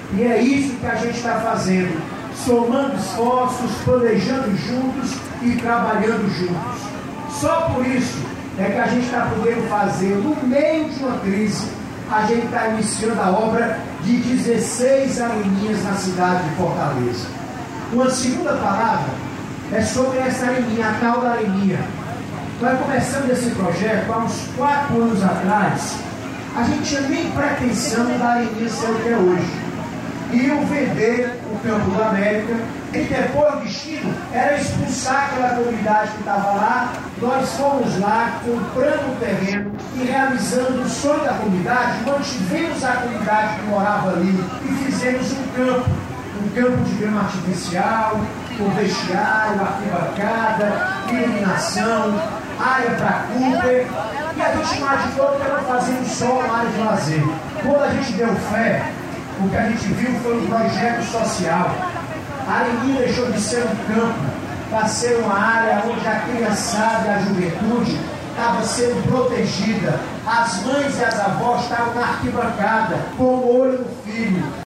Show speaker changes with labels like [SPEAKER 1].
[SPEAKER 1] E é isso que a gente está fazendo, somando esforços, planejando juntos e trabalhando juntos. Só por isso é que a gente está podendo fazer, no meio de uma crise, a gente está iniciando a obra de 16 areninhas na cidade de Fortaleza. Uma segunda palavra é sobre essa areninha, a tal da areninha. Nós começamos esse projeto há uns 4 anos atrás. A gente tinha nem pretensão da areninha ser o que é hoje. Iam vender o Campo da América e depois o destino era expulsar aquela comunidade que estava lá. Nós fomos lá, comprando o terreno e realizando o sonho da comunidade, mantivemos a comunidade que morava ali e fizemos um campo de grama artificial, com vestiário, arquibancada, iluminação, área para Cooper, e a gente imaginou que era fazendo só uma área de lazer. Quando a gente deu fé, o que a gente viu foi um projeto social. A areninha deixou de ser um campo para ser uma área onde a criançada e a juventude estava sendo protegida. As mães e as avós estavam na arquibancada, com o olho no filho.